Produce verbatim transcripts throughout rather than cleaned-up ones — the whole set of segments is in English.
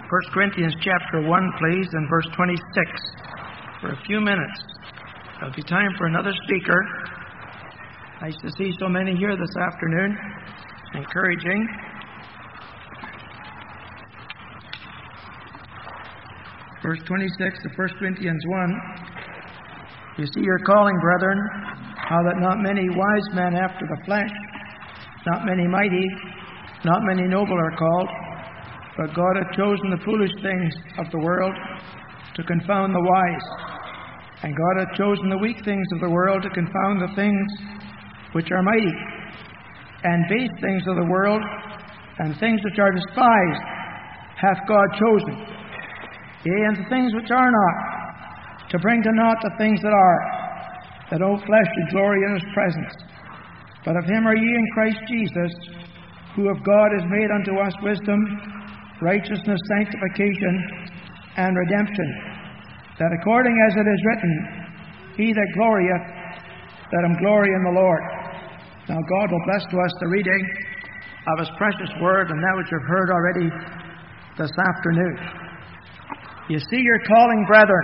First Corinthians chapter one, please, and verse twenty-six. For a few minutes. There'll be time for another speaker. Nice to see so many here this afternoon. Encouraging. Verse twenty-six of First Corinthians one. You see your calling, brethren, how that not many wise men after the flesh, not many mighty, not many noble are called, but God hath chosen the foolish things of the world to confound the wise. And God hath chosen the weak things of the world to confound the things which are mighty, and base things of the world, and things which are despised, hath God chosen. Yea, and the things which are not, to bring to naught the things that are, that no flesh should glory in his presence. But of him are ye in Christ Jesus, who of God is made unto us wisdom, righteousness, sanctification, and redemption, that according as it is written, he that glorieth, let him glory in the Lord. Now God will bless to us the reading of his precious word, and that which you've heard already this afternoon. You see your calling, brethren.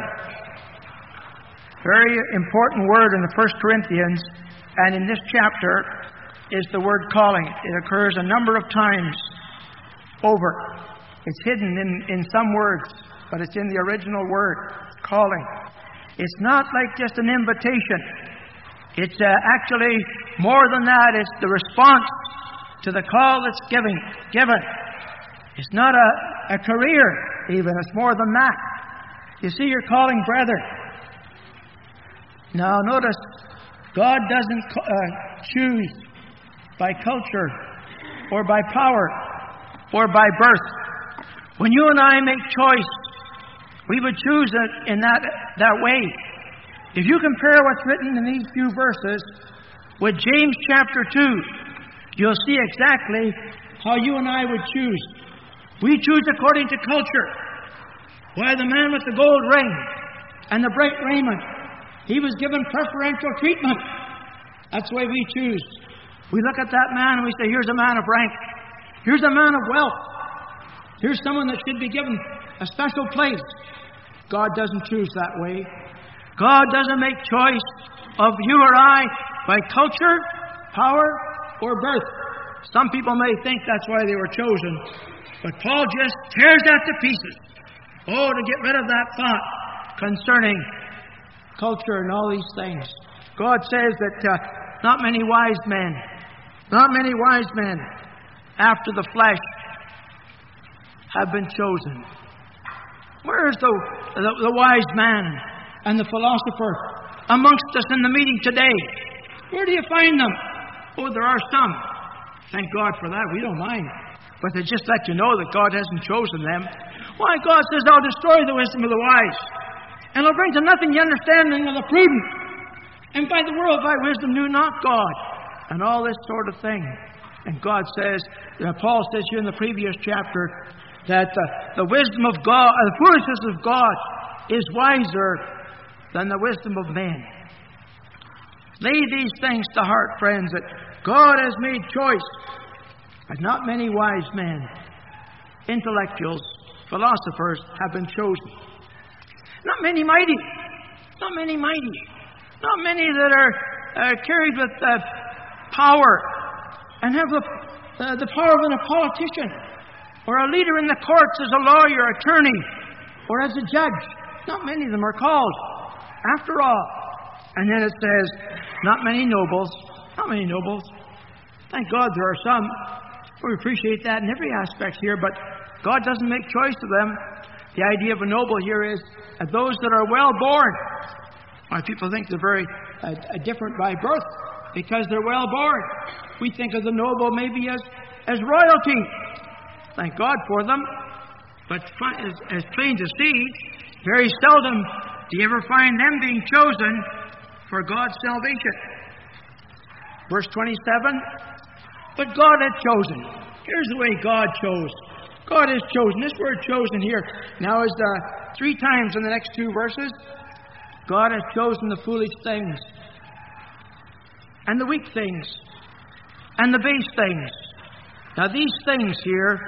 Very important word in the First Corinthians, and in this chapter is the word calling. It occurs a number of times over. It's hidden in, in some words, but it's in the original word, calling. It's not like just an invitation. It's uh, actually more than that. It's the response to the call that's giving, given. It's not a, a career, even. It's more than that. You see, you're calling brethren. Now, notice, God doesn't uh, choose by culture or by power or by birth. When you and I make choice, we would choose it in that, that way. If you compare what's written in these few verses with James chapter two, you'll see exactly how you and I would choose. We choose according to culture. Why, the man with the gold ring and the bright raiment, he was given preferential treatment. That's the way we choose. We look at that man and we say, here's a man of rank. Here's a man of wealth. Here's someone that should be given a special place. God doesn't choose that way. God doesn't make choice of you or I by culture, power, or birth. Some people may think that's why they were chosen. But Paul just tears that to pieces. Oh, to get rid of that thought concerning culture and all these things. God says that uh, not many wise men, not many wise men after the flesh have been chosen. Where is the, the, the wise man and the philosopher amongst us in the meeting today? Where do you find them? Oh, there are some. Thank God for that. We don't mind. But they just let you know that God hasn't chosen them. Why, God says, I'll destroy the wisdom of the wise, and I'll bring to nothing the understanding of the prudent. And by the world, by wisdom, knew not God. And all this sort of thing. And God says, uh, Paul says here in the previous chapter, that uh, the wisdom of God, uh, the foolishness of God is wiser than the wisdom of men. Lay these things to heart, friends, that God has made choice, but not many wise men, intellectuals, philosophers have been chosen. Not many mighty, not many mighty, not many that are uh, carried with uh, power and have the, uh, the power of a politician, or a leader in the courts as a lawyer, attorney, or as a judge. Not many of them are called, after all. And then it says, not many nobles. Not many nobles. Thank God there are some. We appreciate that in every aspect here, but God doesn't make choice of them. The idea of a noble here is uh, those that are well born. Why, people think they're very uh, different by birth because they're well born. We think of the noble maybe as, as royalty. Thank God for them. But as, as plain to see, very seldom do you ever find them being chosen for God's salvation. Verse twenty-seven, but God hath chosen. Here's the way God chose. God has chosen. This word chosen here now is uh, three times in the next two verses. God has chosen the foolish things and the weak things and the base things. Now these things here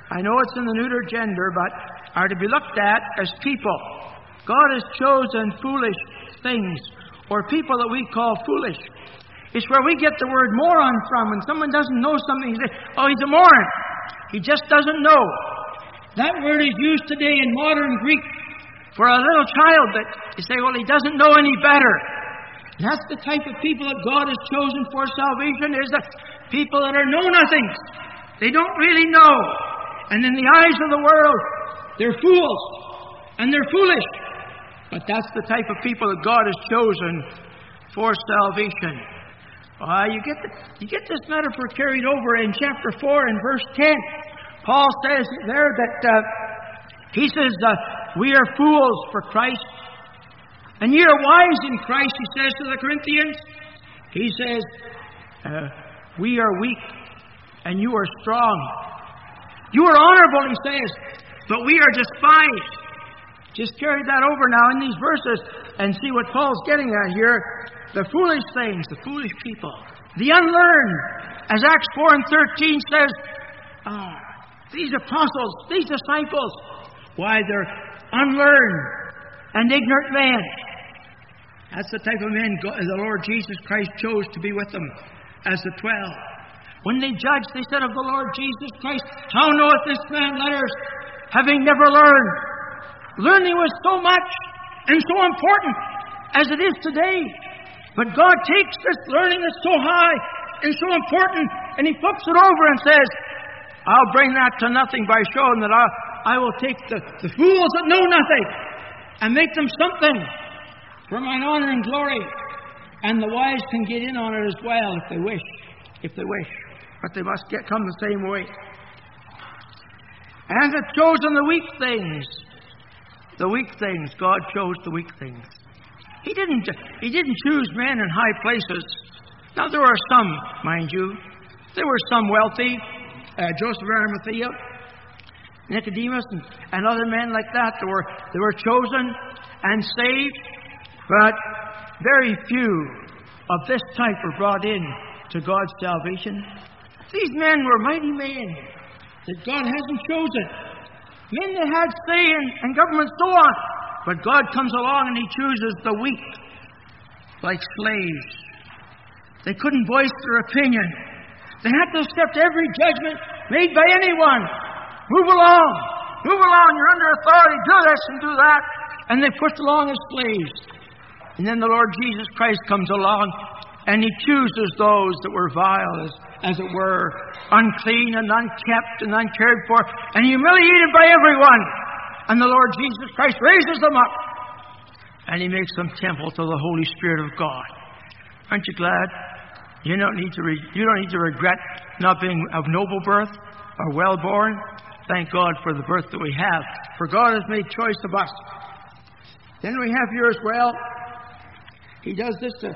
I know it's in the neuter gender, but are to be looked at as people. God has chosen foolish things, or people that we call foolish. It's where we get the word moron from. When someone doesn't know something, you say, oh, he's a moron. He just doesn't know. That word is used today in modern Greek for a little child that you say, well, he doesn't know any better. And that's the type of people that God has chosen for salvation, is the people that are know-nothings. They don't really know. And in the eyes of the world, they're fools. And they're foolish. But that's the type of people that God has chosen for salvation. Uh, you, get the, you get this metaphor carried over in chapter four and verse ten. Paul says there that, uh, he says, uh, we are fools for Christ. And ye are wise in Christ, he says to the Corinthians. He says, uh, we are weak and you are strong. You are honorable, he says, but we are despised. Just carry that over now in these verses and see what Paul's getting at here. The foolish things, the foolish people, the unlearned. As Acts four and thirteen says, oh, these apostles, these disciples, why, they're unlearned and ignorant men. That's the type of men the Lord Jesus Christ chose to be with them as the twelve. When they judged, they said of the Lord Jesus Christ, how knoweth this man letters, having never learned? Learning was so much and so important as it is today. But God takes this learning that's so high and so important, and He flips it over and says, I'll bring that to nothing by showing that I, I will take the, the fools that know nothing and make them something for mine honor and glory. And the wise can get in on it as well if they wish. If they wish. But they must get come the same way. And it chosen the weak things. The weak things. God chose the weak things. He didn't, he didn't choose men in high places. Now, there are some, mind you. There were some wealthy. Uh, Joseph of Arimathea, Nicodemus, and, and other men like that. They were, they were chosen and saved. But very few of this type were brought in to God's salvation. These men were mighty men that God hasn't chosen. Men that had say and, and government, so on. But God comes along and He chooses the weak, like slaves. They couldn't voice their opinion. They had to accept every judgment made by anyone. Move along. Move along. You're under authority. Do this and do that. And they pushed along as slaves. And then the Lord Jesus Christ comes along and He chooses those that were vile, as, as it were, unclean and unkept and uncared for, and humiliated by everyone. And the Lord Jesus Christ raises them up, and He makes them temple to the Holy Spirit of God. Aren't you glad? You don't need to re- you don't need to regret not being of noble birth or well born. Thank God for the birth that we have, for God has made choice of us. Then we have here as well, He does this to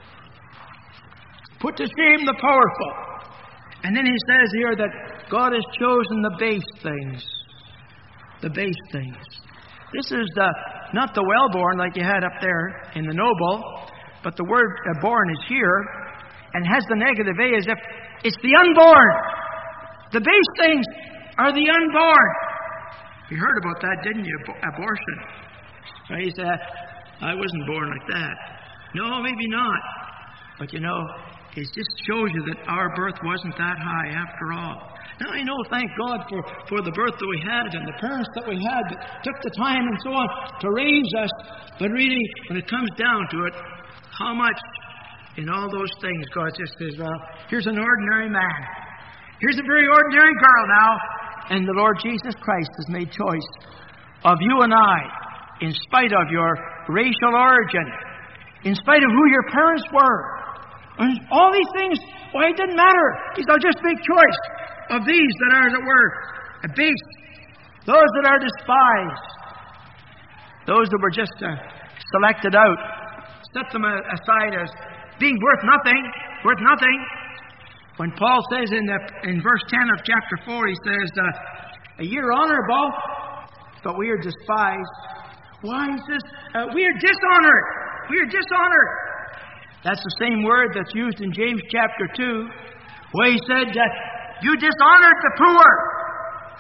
put to shame the powerful. And then He says here that God has chosen the base things. The base things. This is the not the well-born like you had up there in the noble, but the word uh, born is here and has the negative A as if it's the unborn. The base things are the unborn. You heard about that, didn't you? Ab- abortion. So you said, I wasn't born like that. No, maybe not. But you know, it just shows you that our birth wasn't that high after all. Now I know, thank God for, for the birth that we had and the parents that we had that took the time and so on to raise us. But really, when it comes down to it, how much in all those things God just says, well, here's an ordinary man. Here's a very ordinary girl now. And the Lord Jesus Christ has made choice of you and I, in spite of your racial origin, in spite of who your parents were. And all these things, why, it didn't matter. He said, I'll just make choice of these that are, as it were, abased. Those that are despised. Those that were just uh, selected out. Set them aside as being worth nothing. Worth nothing. When Paul says in the, in verse ten of chapter four, he says, uh, a year honorable, but we are despised. Why? He says, uh, we are dishonored. We are dishonored. That's the same word that's used in James chapter two, where he said that you dishonored the poor.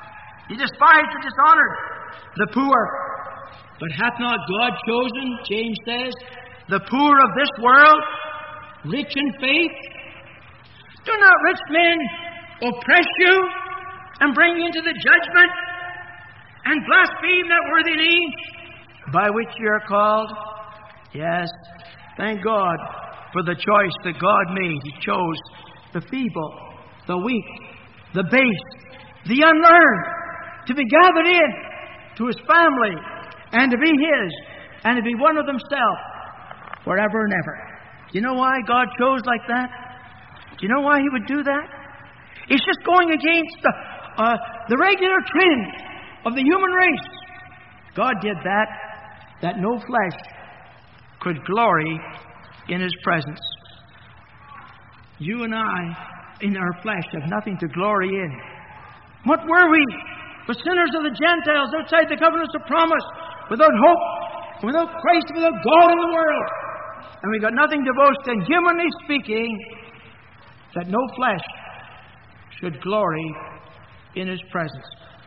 He despised the dishonored, the poor. But hath not God chosen, James says, the poor of this world, rich in faith? Do not rich men oppress you and bring you into the judgment and blaspheme that worthy name by which you are called? Yes, thank God for the choice that God made. He chose the feeble, the weak, the base, the unlearned to be gathered in to His family and to be His and to be one of Himself forever and ever. Do you know why God chose like that? Do you know why He would do that? It's just going against the, uh, the regular trend of the human race. God did that, that no flesh could glory in His presence. You and I, in our flesh, have nothing to glory in. What were we? The sinners of the Gentiles outside the covenants of promise, without hope, without Christ, without God in the world. And we got nothing to boast in, humanly speaking, that no flesh should glory in His presence.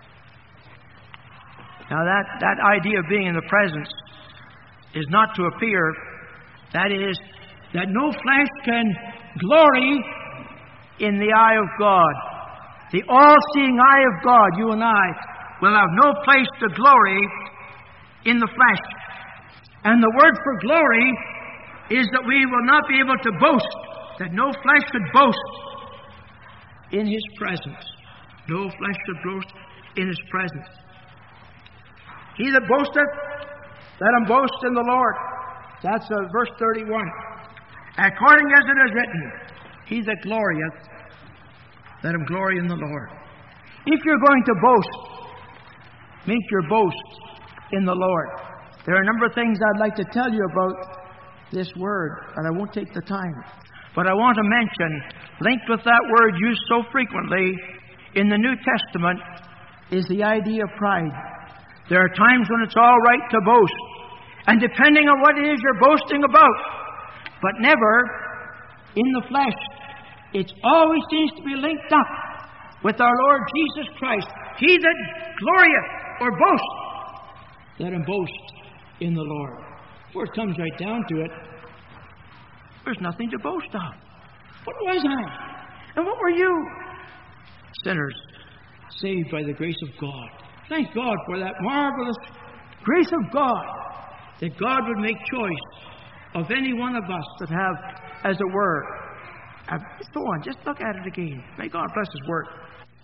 Now that, that idea of being in the presence is not to appear, that is, that no flesh can glory in the eye of God. The all-seeing eye of God, you and I, will have no place to glory in the flesh. And the word for glory is that we will not be able to boast, that no flesh should boast in His presence. No flesh should boast in His presence. He that boasteth, let him boast in the Lord. That's uh, verse thirty-one. According as it is written, he that glorieth, let him glory in the Lord. If you're going to boast, make your boast in the Lord. There are a number of things I'd like to tell you about this word, and I won't take the time. But I want to mention, linked with that word used so frequently in the New Testament, is the idea of pride. There are times when it's all right to boast, and depending on what it is you're boasting about, but never in the flesh. It always seems to be linked up with our Lord Jesus Christ. He that glorieth or boasts, let him boast in the Lord. Before it comes right down to it, there's nothing to boast of. What was I? And what were you? Sinners, saved by the grace of God. Thank God for that marvelous grace of God, that God would make choice of any one of us that have, as it were, uh, go on, just look at it again. May God bless His word.